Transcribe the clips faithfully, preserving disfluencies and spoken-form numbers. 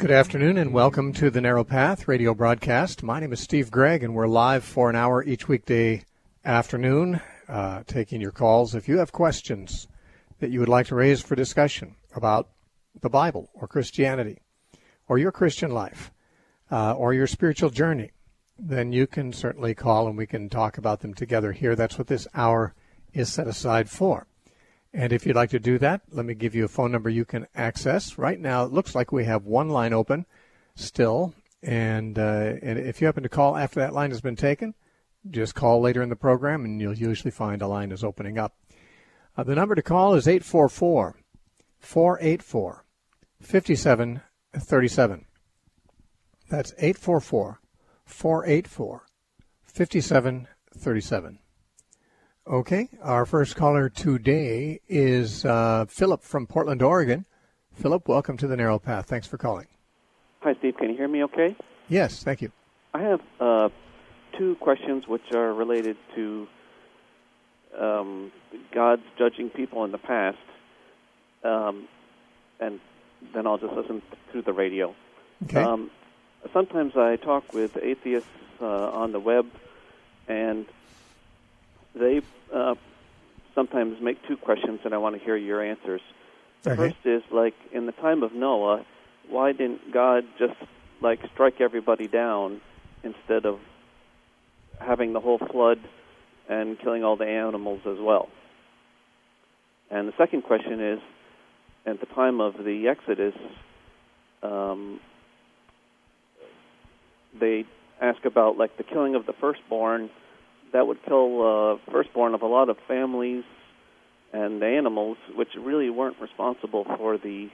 Good afternoon and welcome to the Narrow Path radio broadcast. My name is Steve Gregg and we're live for an hour each weekday afternoon, uh, taking your calls. If you have questions that you would like to raise for discussion about the Bible or Christianity or your Christian life uh, or your spiritual journey, then you can certainly call and we can talk about them together here. That's what this hour is set aside for. And if you'd like to do that, let me give you a phone number you can access. Right now, it looks like we have one line open still. And, uh, and if you happen to call after that line has been taken, just call later in the program, and you'll usually find a line is opening up. Uh, the number to call is eight four four, four eight four, five seven three seven. That's eight four four, four eight four, five seven three seven. Okay, our first caller today is uh, Philip from Portland, Oregon. Philip, welcome to the Narrow Path. Thanks for calling. Hi, Steve. Can you hear me okay? Yes, thank you. I have uh, two questions which are related to um, God's judging people in the past, um, and then I'll just listen through the radio. Okay. Um, sometimes I talk with atheists uh, on the web, and they uh, sometimes make two questions, and I want to hear your answers. The okay. first is, like, in the time of Noah, why didn't God just, like, strike everybody down instead of having the whole flood and killing all the animals as well? And the second question is, at the time of the Exodus, um, they ask about, like, the killing of the firstborn. That would kill uh, firstborn of a lot of families and animals, which really weren't responsible for the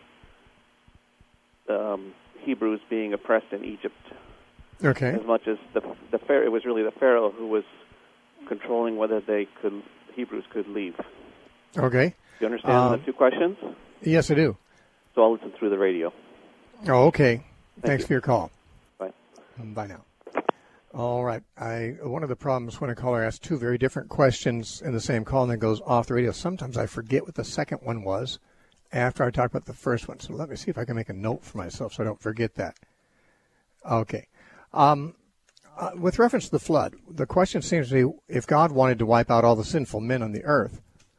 um, Hebrews being oppressed in Egypt. Okay. As much as the the Pharaoh, it was really the Pharaoh who was controlling whether they could Hebrews could leave. Okay. Do you understand um, the two questions? Yes, I do. So I'll listen through the radio. Oh, okay. Thank Thanks you. for your call. Bye. Bye now. All right. I one of the problems when a caller asks two very different questions in the same call and then goes off the radio, sometimes I forget what the second one was after I talk about the first one. So let me see if I can make a note for myself so I don't forget that. Okay. Um, uh, with reference to the flood, the question seems to be, if God wanted to wipe out all the sinful men on the earth,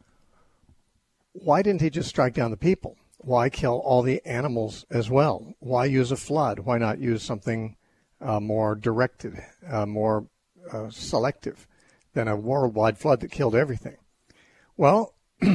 why didn't he just strike down the people? Why kill all the animals as well? Why use a flood? Why not use something Uh, more directed, uh, more uh, selective than a worldwide flood that killed everything? Well,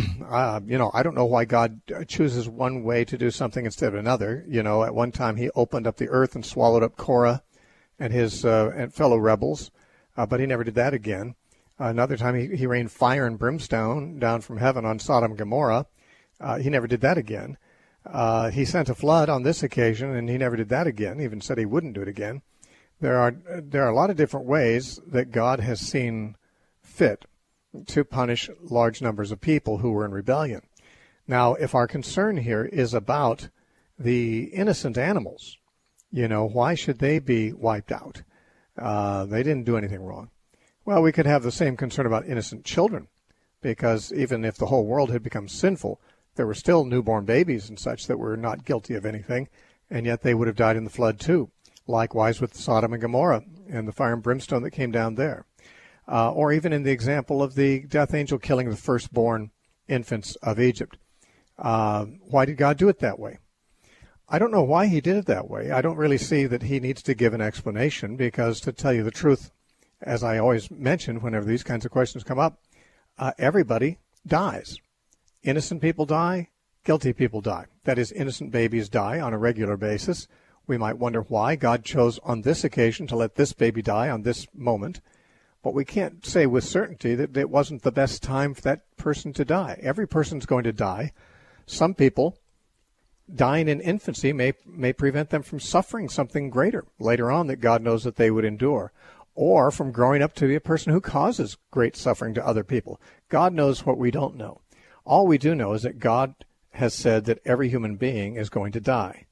uh, you know, I don't know why God chooses one way to do something instead of another. You know, at one time he opened up the earth and swallowed up Korah and his uh, and fellow rebels, uh, but he never did that again. Uh, another time he, he rained fire and brimstone down from heaven on Sodom and Gomorrah. Uh, he never did that again. Uh, he sent a flood on this occasion, and he never did that again. He even said he wouldn't do it again. There are there are a lot of different ways that God has seen fit to punish large numbers of people who were in rebellion. Now, if our concern here is about the innocent animals, you know, why should they be wiped out? Uh, they didn't do anything wrong. Well, we could have the same concern about innocent children, because even if the whole world had become sinful, there were still newborn babies and such that were not guilty of anything, and yet they would have died in the flood too. Likewise with Sodom and Gomorrah and the fire and brimstone that came down there. Uh, or even in the example of the death angel killing the firstborn infants of Egypt. Uh, why did God do it that way? I don't know why he did it that way. I don't really see that he needs to give an explanation, because to tell you the truth, as I always mention whenever these kinds of questions come up, uh, everybody dies. Innocent people die, guilty people die. That is, innocent babies die on a regular basis. We might wonder why God chose on this occasion to let this baby die on this moment, but we can't say with certainty that it wasn't the best time for that person to die. Every person's going to die. Some people dying in infancy may may prevent them from suffering something greater later on that God knows that they would endure, or from growing up to be a person who causes great suffering to other people. God knows what we don't know. All we do know is that God has said that every human being is going to die.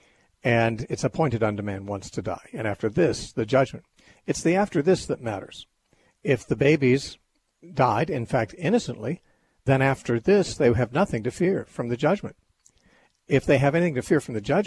And it's appointed unto man once to die. And after this, the judgment. It's the after this that matters. If the babies died, in fact, innocently, then after this, they have nothing to fear from the judgment. If they have anything to fear from the judgment,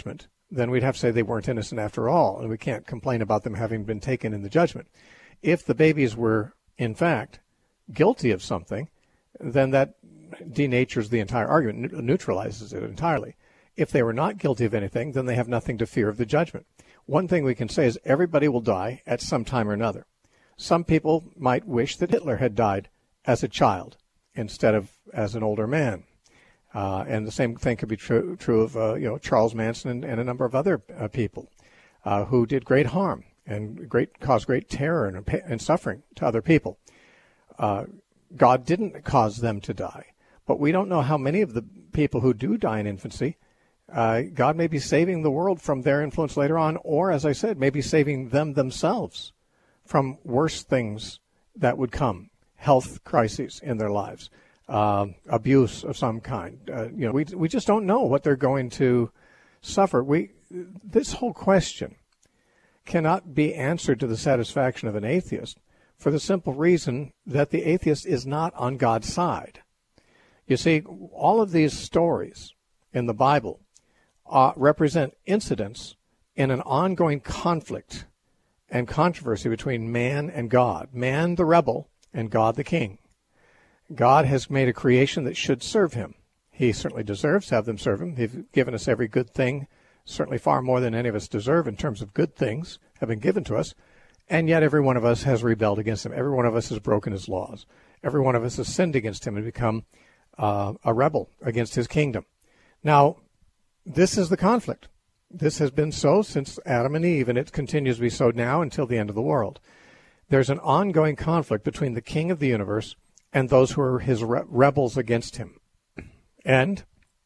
then we'd have to say they weren't innocent after all, and we can't complain about them having been taken in the judgment. If the babies were, in fact, guilty of something, then that denatures the entire argument, neutralizes it entirely. If they were not guilty of anything, then they have nothing to fear of the judgment. One thing we can say is everybody will die at some time or another. Some people might wish that Hitler had died as a child instead of as an older man. Uh, and the same thing could be true, true of uh, you know Charles Manson and, and a number of other uh, people uh, who did great harm and great caused great terror and, and suffering to other people. Uh, God didn't cause them to die, but we don't know how many of the people who do die in infancy, uh, God may be saving the world from their influence later on, or, as I said, maybe saving them themselves from worse things that would come, health crises in their lives. Uh, abuse of some kind. Uh, you know, we we just don't know what they're going to suffer. We this whole question cannot be answered to the satisfaction of an atheist for the simple reason that the atheist is not on God's side. You see, all of these stories in the Bible uh, represent incidents in an ongoing conflict and controversy between man and God, man the rebel and God the king. God has made a creation that should serve him. He certainly deserves to have them serve him. He's given us every good thing, certainly far more than any of us deserve in terms of good things have been given to us, and yet every one of us has rebelled against him. Every one of us has broken his laws. Every one of us has sinned against him and become uh, a rebel against his kingdom. Now, this is the conflict. This has been so since Adam and Eve, and it continues to be so now until the end of the world. There's an ongoing conflict between the king of the universe and those who are his re- rebels against him. And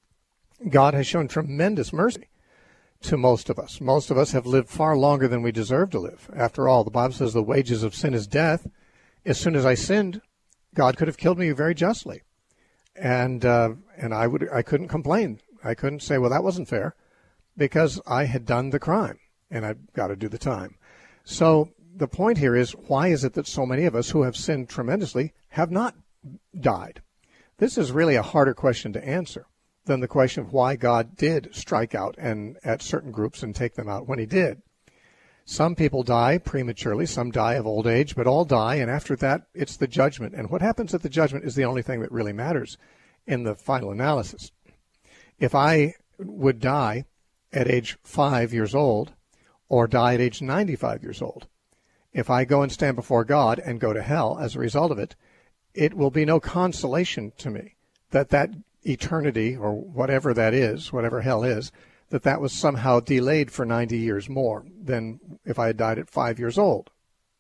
God has shown tremendous mercy to most of us. Most of us have lived far longer than we deserve to live. After all, the Bible says the wages of sin is death. As soon as I sinned, God could have killed me very justly. And uh, and I would I couldn't complain. I couldn't say, well, that wasn't fair, because I had done the crime, and I've got to do the time. So the point here is, why is it that so many of us who have sinned tremendously have not died? This is really a harder question to answer than the question of why God did strike out and at certain groups and take them out when he did. Some people die prematurely, some die of old age, but all die, and after that, it's the judgment. And what happens at the judgment is the only thing that really matters in the final analysis. If I would die at age five years old or die at age ninety-five years old, if I go and stand before God and go to hell as a result of it, it will be no consolation to me that that eternity, or whatever that is, whatever hell is, that that was somehow delayed for ninety years more than if I had died at five years old.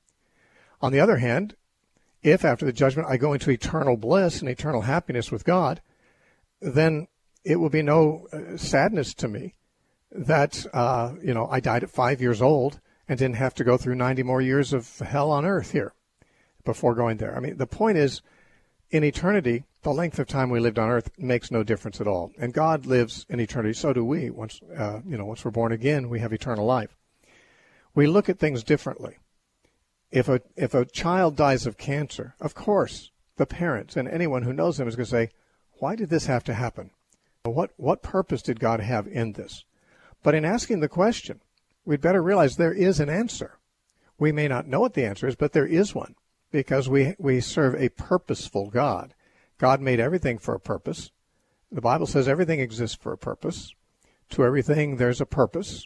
On the other hand, if after the judgment I go into eternal bliss and eternal happiness with God, then it will be no uh, sadness to me that, uh, you know, I died at five years old and didn't have to go through ninety more years of hell on earth here before going there. I mean, the point is, in eternity, the length of time we lived on earth makes no difference at all. And God lives in eternity. So do we. Once, uh, you know, once we're born again, we have eternal life. We look at things differently. If a if a child dies of cancer, of course, the parents and anyone who knows them is going to say, why did this have to happen? What what purpose did God have in this? But in asking the question, we'd better realize there is an answer. We may not know what the answer is, but there is one, because we we serve a purposeful God. God made everything for a purpose. The Bible says everything exists for a purpose. To everything there's a purpose,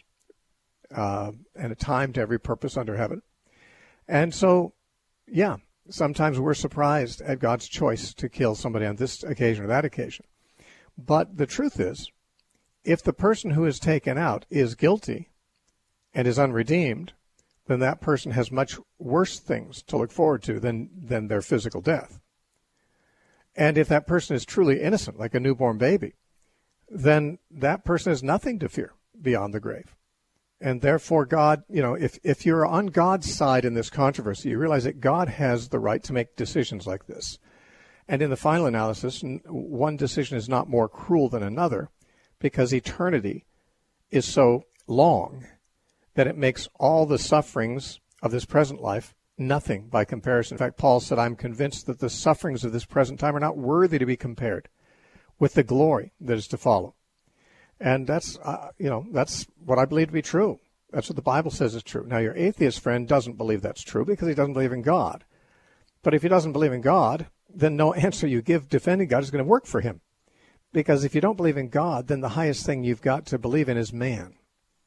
uh, and a time to every purpose under heaven. And so, yeah, sometimes we're surprised at God's choice to kill somebody on this occasion or that occasion. But the truth is, if the person who is taken out is guilty and is unredeemed, then that person has much worse things to look forward to than, than their physical death. And if that person is truly innocent, like a newborn baby, then that person has nothing to fear beyond the grave. And therefore, God, you know, if, if you're on God's side in this controversy, you realize that God has the right to make decisions like this. And in the final analysis, one decision is not more cruel than another, because eternity is so long that it makes all the sufferings of this present life nothing by comparison. In fact, Paul said, I'm convinced that the sufferings of this present time are not worthy to be compared with the glory that is to follow. And that's, uh, you know, that's what I believe to be true. That's what the Bible says is true. Now, your atheist friend doesn't believe that's true because he doesn't believe in God. But if he doesn't believe in God, then no answer you give defending God is going to work for him. Because if you don't believe in God, then the highest thing you've got to believe in is man.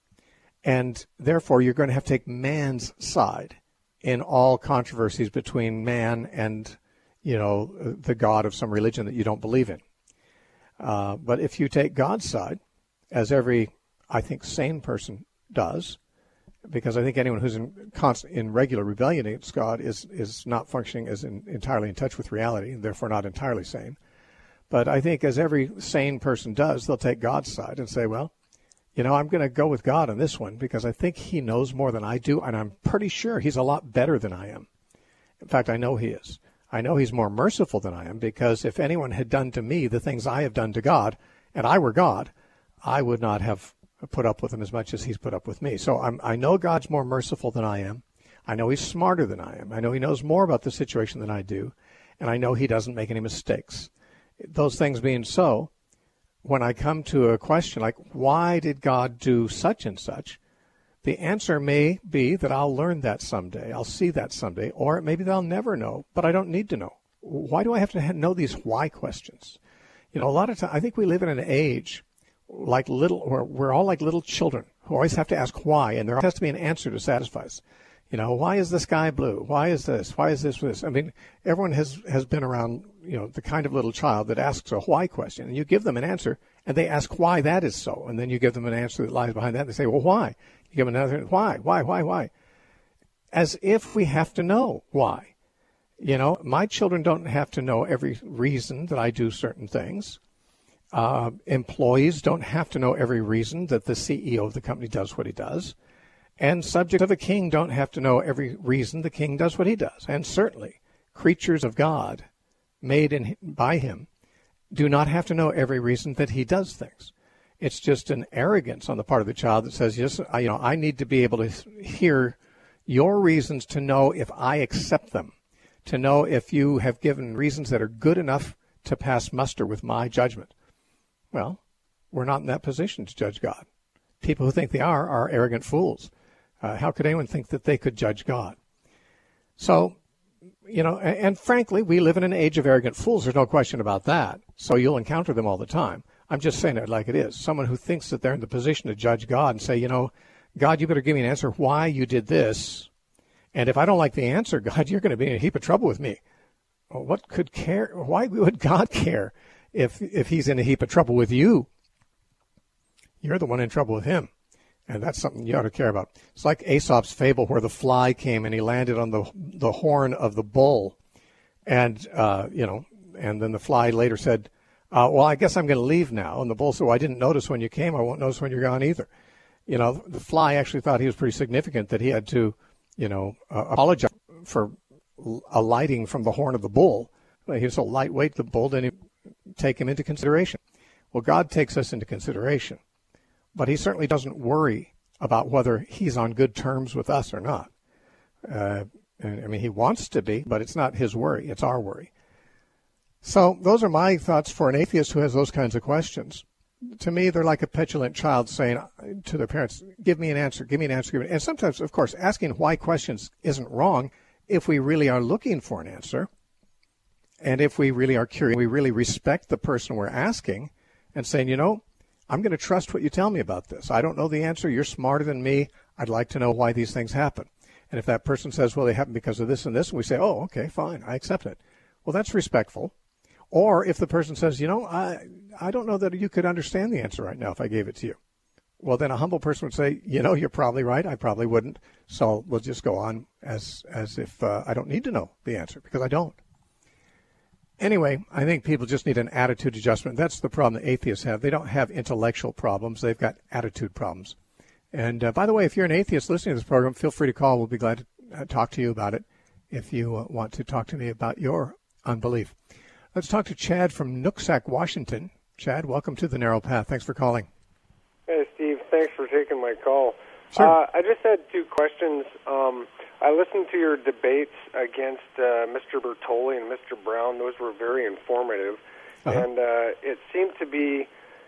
And therefore, you're going to have to take man's side in all controversies between man and, you know, the God of some religion that you don't believe in. Uh, but if you take God's side, as every, I think, sane person does, because I think anyone who's in constant, in regular rebellion against God is is not functioning as in, entirely in touch with reality, and therefore not entirely sane. But I think as every sane person does, they'll take God's side and say, well, you know, I'm going to go with God on this one because I think he knows more than I do, and I'm pretty sure he's a lot better than I am. In fact, I know he is. I know he's more merciful than I am, because if anyone had done to me the things I have done to God, and I were God, I would not have put up with him as much as he's put up with me. So I'm, I know God's more merciful than I am. I know he's smarter than I am. I know he knows more about the situation than I do. And I know he doesn't make any mistakes. Those things being so, when I come to a question like, why did God do such and such? The answer may be that I'll learn that someday. I'll see that someday. Or it may be that I'll never know, but I don't need to know. Why do I have to know these why questions? You know, a lot of times, I think we live in an age like little, or we're all like little children who always have to ask why, and there has to be an answer to satisfy us. You know, why is the sky blue? Why is this? Why is this this? I mean, everyone has, has been around, you know, the kind of little child that asks a why question, and you give them an answer, and they ask why that is so, and then you give them an answer that lies behind that, and they say, well, why? You give them another, why, why, why, why? As if we have to know why. You know, my children don't have to know every reason that I do certain things. Uh, employees don't have to know every reason that the C E O of the company does what he does. And subjects of a king don't have to know every reason the king does what he does. And certainly, creatures of God, made in, by him, do not have to know every reason that he does things. It's just an arrogance on the part of the child that says, yes, I, you know, I need to be able to hear your reasons to know if I accept them, to know if you have given reasons that are good enough to pass muster with my judgment. Well, we're not in that position to judge God. People who think they are are arrogant fools. Uh, how could anyone think that they could judge God? So, you know, and, and frankly, we live in an age of arrogant fools. There's no question about that. So you'll encounter them all the time. I'm just saying it like it is. Someone who thinks that they're in the position to judge God and say, you know, God, you better give me an answer why you did this. And if I don't like the answer, God, you're going to be in a heap of trouble with me. Well, what could care? Why would God care if if he's in a heap of trouble with you? You're the one in trouble with him. And that's something you ought to care about. It's like Aesop's fable where the fly came and he landed on the the horn of the bull. And, uh, you know, and then the fly later said, uh, well, I guess I'm going to leave now. And the bull said, well, I didn't notice when you came. I won't notice when you're gone either. You know, the fly actually thought he was pretty significant that he had to, you know, uh, apologize for alighting from the horn of the bull. He was so lightweight, the bull didn't even take him into consideration. Well, God takes us into consideration. But he certainly doesn't worry about whether he's on good terms with us or not. Uh, and, I mean, he wants to be, but it's not his worry. It's our worry. So those are my thoughts for an atheist who has those kinds of questions. To me, they're like a petulant child saying to their parents, give me an answer, give me an answer. Give me an-. And sometimes, of course, asking why questions isn't wrong if we really are looking for an answer. And if we really are curious, we really respect the person we're asking and saying, you know, I'm going to trust what you tell me about this. I don't know the answer. You're smarter than me. I'd like to know why these things happen. And if that person says, well, they happen because of this and this, and we say, oh, okay, fine, I accept it. Well, that's respectful. Or if the person says, you know, I I don't know that you could understand the answer right now if I gave it to you. Well, then a humble person would say, you know, you're probably right. I probably wouldn't. So we'll just go on as, as if uh, I don't need to know the answer because I don't. Anyway, I think people just need an attitude adjustment. That's the problem that atheists have. They don't have intellectual problems. They've got attitude problems. And uh, by the way, if you're an atheist listening to this program, feel free to call. We'll be glad to uh, talk to you about it if you uh, want to talk to me about your unbelief. Let's talk to Chad from Nooksack, Washington. Chad, welcome to The Narrow Path. Thanks for calling. Hey, Steve. Thanks for taking my call. Sure. Uh, I just had two questions. Um, I listened to your debates against uh, Mister Bertoli and Mister Brown. Those were very informative. Uh-huh. And uh, it seemed to be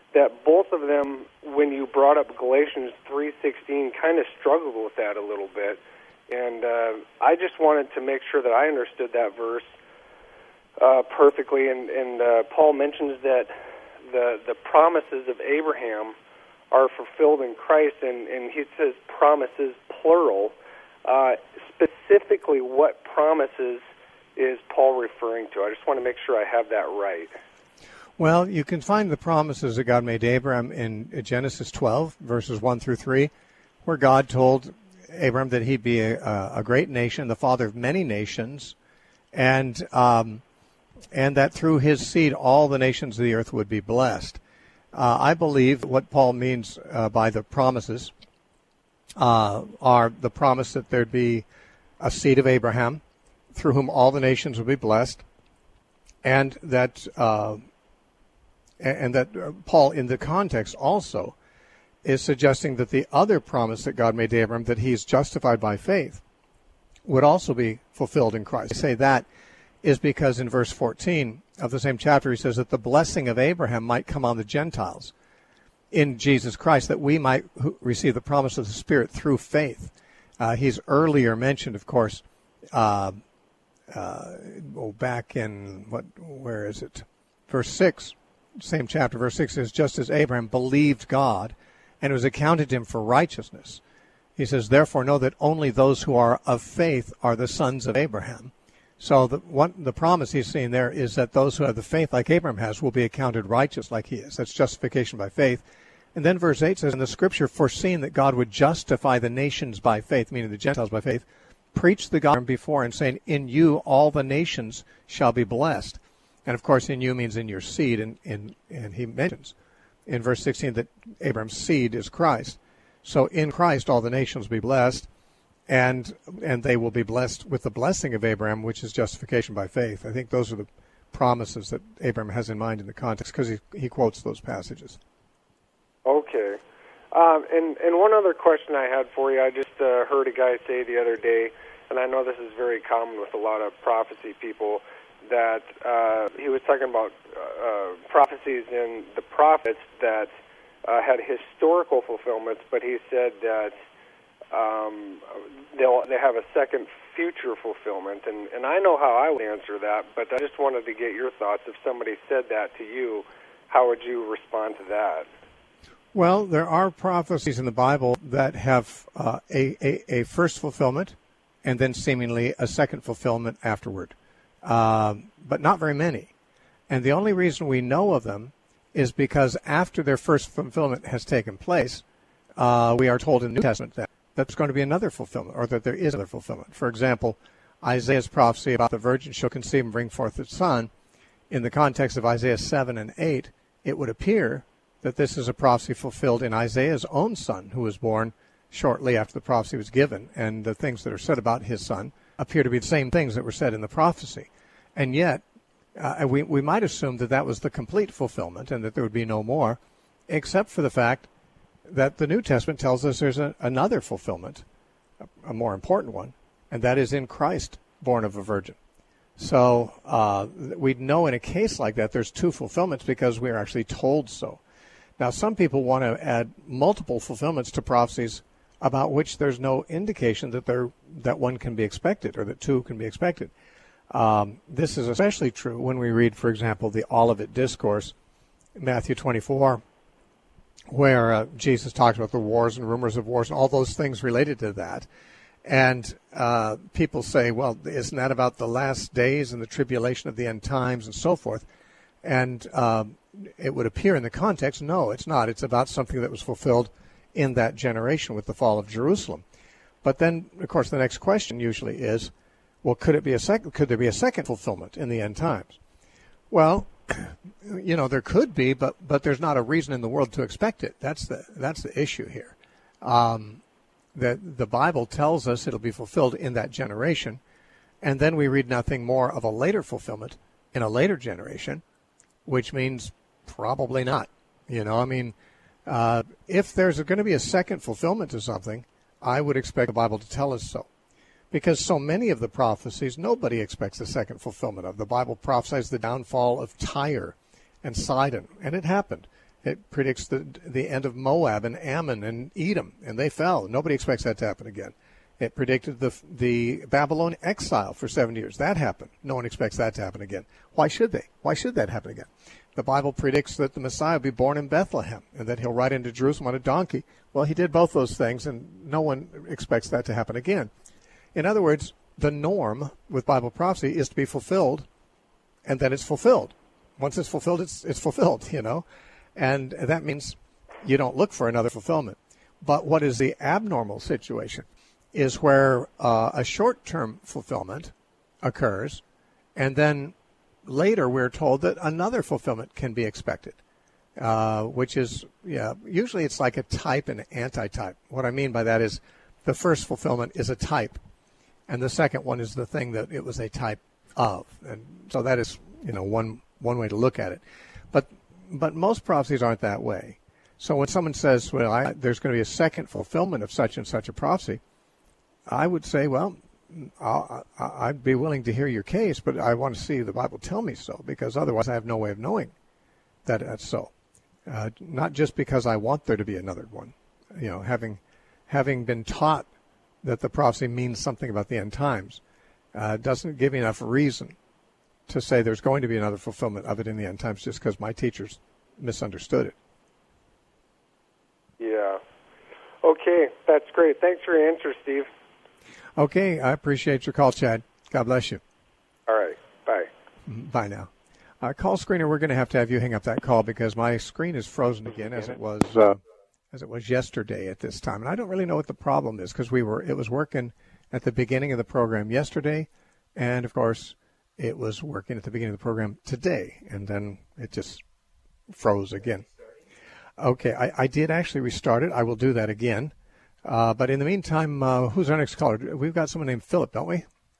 that both of them, when you brought up Galatians three sixteen, kind of struggled with that a little bit. And uh, I just wanted to make sure that I understood that verse uh, perfectly. And, and uh, Paul mentions that the the promises of Abraham are fulfilled in Christ, and, and he says promises plural. Uh, specifically, what promises is Paul referring to? I just want to make sure I have that right. Well, you can find the promises that God made to Abraham in Genesis twelve, verses one through three, where God told Abraham that he'd be a, a great nation, the father of many nations, and um, and that through his seed all the nations of the earth would be blessed. Uh, I believe what Paul means uh, by the promises uh, are the promise that there'd be a seed of Abraham through whom all the nations would be blessed, and that uh, and that uh, Paul, in the context also, is suggesting that the other promise that God made to Abraham, that he's justified by faith, would also be fulfilled in Christ. I say that is because in verse fourteen of the same chapter, he says that the blessing of Abraham might come on the Gentiles in Jesus Christ, that we might receive the promise of the Spirit through faith. Uh, he's earlier mentioned, of course, uh, uh, oh, back in, what? where is it? Verse six, same chapter, verse six says, just as Abraham believed God, and it was accounted to him for righteousness. He says, therefore know that only those who are of faith are the sons of Abraham. So the, what, the promise he's saying there is that those who have the faith like Abraham has will be accounted righteous like he is. That's justification by faith. And then verse eight says, in the scripture, foreseeing that God would justify the nations by faith, meaning the Gentiles by faith, preached the gospel before and saying, in you all the nations shall be blessed. And of course, in you means in your seed, and, and, and he mentions in verse sixteen that Abraham's seed is Christ. So in Christ all the nations will be blessed, and and they will be blessed with the blessing of Abraham, which is justification by faith. I think those are the promises that Abraham has in mind in the context, because he, he quotes those passages. Okay. Um, and, and one other question I had for you, I just uh, heard a guy say the other day, and I know this is very common with a lot of prophecy people, that uh, he was talking about uh, prophecies in the prophets that uh, had historical fulfillments, but he said that um, they'll they have a second future fulfillment. And, and I know how I would answer that, but I just wanted to get your thoughts. If somebody said that to you, how would you respond to that? Well, there are prophecies in the Bible that have uh, a, a, a first fulfillment and then seemingly a second fulfillment afterward. Um, but not very many. And the only reason we know of them is because after their first fulfillment has taken place, uh, we are told in the New Testament that that's going to be another fulfillment, or that there is another fulfillment. For example, Isaiah's prophecy about the virgin shall conceive and bring forth a son, in the context of Isaiah seven and eight, it would appear that this is a prophecy fulfilled in Isaiah's own son, who was born shortly after the prophecy was given, and the things that are said about his son appear to be the same things that were said in the prophecy. And yet, uh, we, we might assume that that was the complete fulfillment and that there would be no more, except for the fact that the New Testament tells us there's a, another fulfillment, a, a more important one, and that is in Christ, born of a virgin. So uh, we'd know in a case like that there's two fulfillments because we're actually told so. Now, some people want to add multiple fulfillments to prophecies about which there's no indication that there that one can be expected or that two can be expected. Um, this is especially true when we read, for example, the Olivet Discourse, Matthew twenty-four, where uh, Jesus talks about the wars and rumors of wars and all those things related to that. And uh, people say, well, isn't that about the last days and the tribulation of the end times and so forth? And um, it would appear in the context, no, it's not. It's about something that was fulfilled in that generation with the fall of Jerusalem. But then, of course, the next question usually is, well, could it be a second? Could there be a second fulfillment in the end times? Well, you know, there could be, but but there's not a reason in the world to expect it. That's the that's the issue here. Um, that the Bible tells us it'll be fulfilled in that generation, and then we read nothing more of a later fulfillment in a later generation, which means probably not. You know, I mean, uh, if there's going to be a second fulfillment to something, I would expect the Bible to tell us so. Because so many of the prophecies, nobody expects a second fulfillment of. The Bible prophesies the downfall of Tyre and Sidon, and it happened. It predicts the the end of Moab and Ammon and Edom, and they fell. Nobody expects that to happen again. It predicted the the Babylon exile for seven years. That happened. No one expects that to happen again. Why should they? Why should that happen again? The Bible predicts that the Messiah will be born in Bethlehem and that he'll ride into Jerusalem on a donkey. Well, he did both those things, and no one expects that to happen again. In other words, the norm with Bible prophecy is to be fulfilled, and then it's fulfilled. Once it's fulfilled, it's it's fulfilled, you know. And that means you don't look for another fulfillment. But what is the abnormal situation is where uh, a short-term fulfillment occurs, and then later we're told that another fulfillment can be expected, uh, which is, yeah, usually it's like a type and anti-type. What I mean by that is the first fulfillment is a type, and the second one is the thing that it was a type of. And so that is, you know, one one way to look at it. But but most prophecies aren't that way. So when someone says, well, I, there's going to be a second fulfillment of such and such a prophecy, I would say, well, I'll, I'd be willing to hear your case, but I want to see the Bible tell me so, because otherwise I have no way of knowing that that's so. Uh, not just because I want there to be another one. You know, having having been taught that the prophecy means something about the end times uh, doesn't give me enough reason to say there's going to be another fulfillment of it in the end times just because my teachers misunderstood it. Yeah. Okay, that's great. Thanks for your answer, Steve. Okay, I appreciate your call, Chad. God bless you. All right, bye. Bye now. Uh, call screener, we're going to have to have you hang up that call because my screen is frozen again as it was uh, as it was yesterday at this time. And I don't really know what the problem is because we were it was working at the beginning of the program yesterday, and, of course, it was working at the beginning of the program today, and then it just froze again. Okay, I, I did actually restart it. I will do that again. Uh, but in the meantime, uh, who's our next caller? We've got someone named Philip, don't we?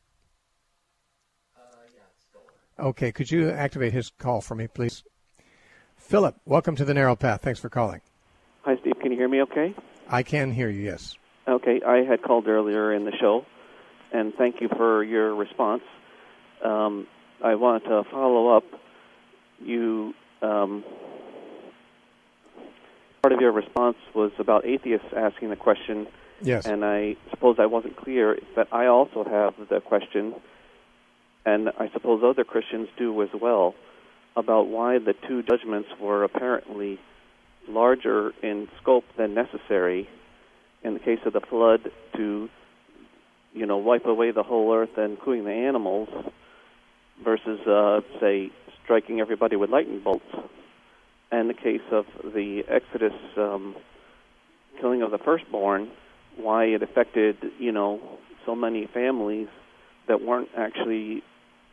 Uh, yeah, it's Philip. Okay, could you activate his call for me, please? Philip, welcome to the Narrow Path. Thanks for calling. Hi, Steve. Can you hear me okay? I can hear you, yes. Okay, I had called earlier in the show, and thank you for your response. Um, I want to follow up. You, um, part of your response was about atheists asking the question. Yes. And I suppose I wasn't clear that I also have the question, and I suppose other Christians do as well, about why the two judgments were apparently larger in scope than necessary in the case of the flood to, you know, wipe away the whole earth, including the animals, versus, uh, say, striking everybody with lightning bolts. And the case of the Exodus um, killing of the firstborn, why it affected, you know, so many families that weren't actually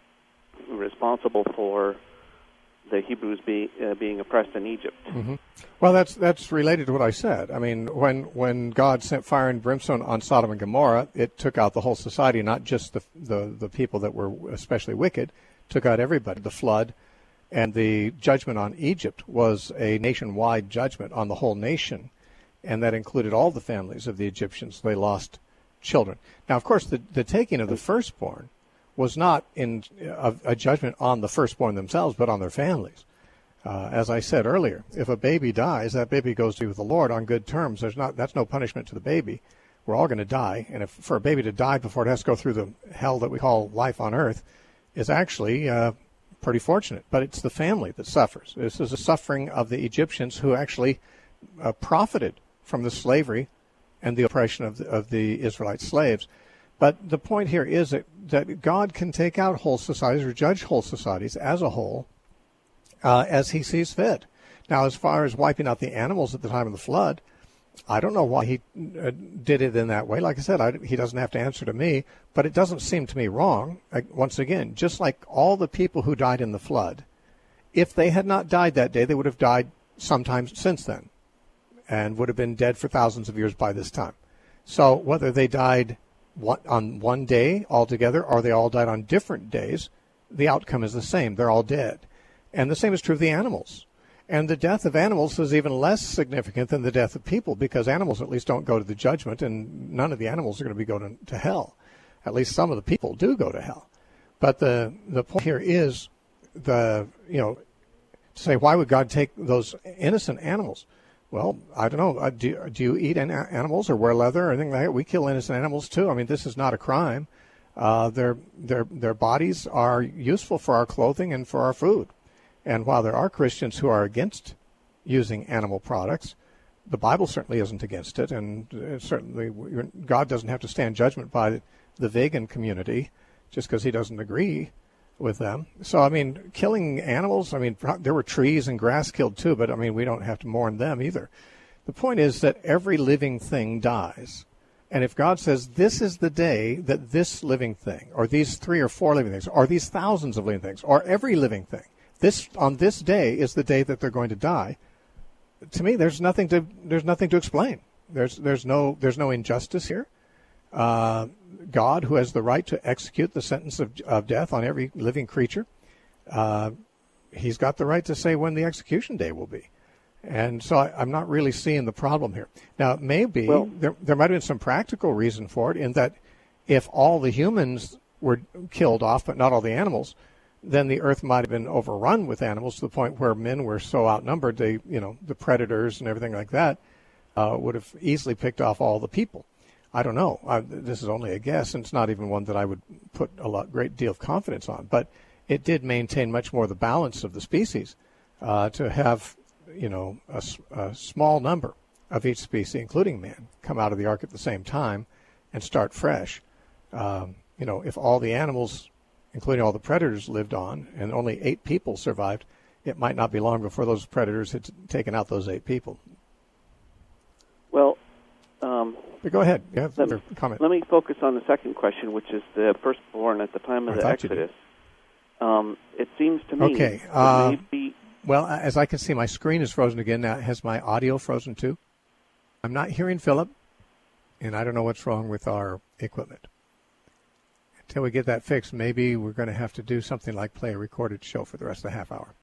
responsible for the Hebrews be, uh, being oppressed in Egypt. Mm-hmm. Well, that's that's related to what I said. I mean, when when God sent fire and brimstone on Sodom and Gomorrah, it took out the whole society, not just the the, the people that were especially wicked, took out everybody. The flood and the judgment on Egypt was a nationwide judgment on the whole nation, and that included all the families of the Egyptians. They lost children. Now, of course, the, the taking of the firstborn was not in a, a judgment on the firstborn themselves, but on their families. Uh, as I said earlier, if a baby dies, that baby goes to be with the Lord on good terms. There's not that's no punishment to the baby. We're all going to die, and if for a baby to die before it has to go through the hell that we call life on earth, is actually uh, pretty fortunate. But it's the family that suffers. This is the suffering of the Egyptians who actually uh, profited from the slavery and the oppression of the, of the Israelite slaves. But the point here is that, that God can take out whole societies or judge whole societies as a whole uh, as he sees fit. Now, as far as wiping out the animals at the time of the flood, I don't know why he uh, did it in that way. Like I said, I, he doesn't have to answer to me, but it doesn't seem to me wrong. Uh, once again, just like all the people who died in the flood, if they had not died that day, they would have died sometime since then and would have been dead for thousands of years by this time. So whether they died One, on one day altogether, or they all died on different days, the outcome is the same. They're all dead. And the same is true of the animals. And the death of animals is even less significant than the death of people, because animals at least don't go to the judgment, and none of the animals are going to be going to hell. At least some of the people do go to hell. But the the point here is the, you know, say, why would God take those innocent animals? Well, I don't know. Uh, do, do you eat an- animals or wear leather or anything like that? We kill innocent animals too. I mean, this is not a crime. Uh, their their their bodies are useful for our clothing and for our food. And while there are Christians who are against using animal products, the Bible certainly isn't against it, and uh, certainly God doesn't have to stand judgment by the vegan community just because he doesn't agree with them. So, I mean, killing animals, I mean, there were trees and grass killed too, but, I mean, we don't have to mourn them either. The point is that every living thing dies. And if God says this is the day that this living thing, or these three or four living things, or these thousands of living things, or every living thing, this on this day is the day that they're going to die, to me, there's nothing to there's nothing to explain. There's there's no there's no injustice here. Uh, God, who has the right to execute the sentence of, of death on every living creature, uh, he's got the right to say when the execution day will be. And so I, I'm not really seeing the problem here. Now, maybe well, there there might have been some practical reason for it in that if all the humans were killed off, but not all the animals, then the earth might have been overrun with animals to the point where men were so outnumbered, they, you know, the predators and everything like that uh, would have easily picked off all the people. I don't know. I, this is only a guess, and it's not even one that I would put a lot, great deal of confidence on. But it did maintain much more the balance of the species uh, to have, you know, a, a small number of each species, including man, come out of the ark at the same time and start fresh. Um, you know, if all the animals, including all the predators, lived on and only eight people survived, it might not be long before those predators had taken out those eight people. Well, um, but go ahead. You have let, your comment. Let me focus on the second question, which is the firstborn at the time of I the Exodus. Um, it seems to me okay. that Uh, maybe... Well, as I can see, my screen is frozen again. Now, has my audio frozen too? I'm not hearing Philip, and I don't know what's wrong with our equipment. Until we get that fixed, maybe we're going to have to do something like play a recorded show for the rest of the half hour.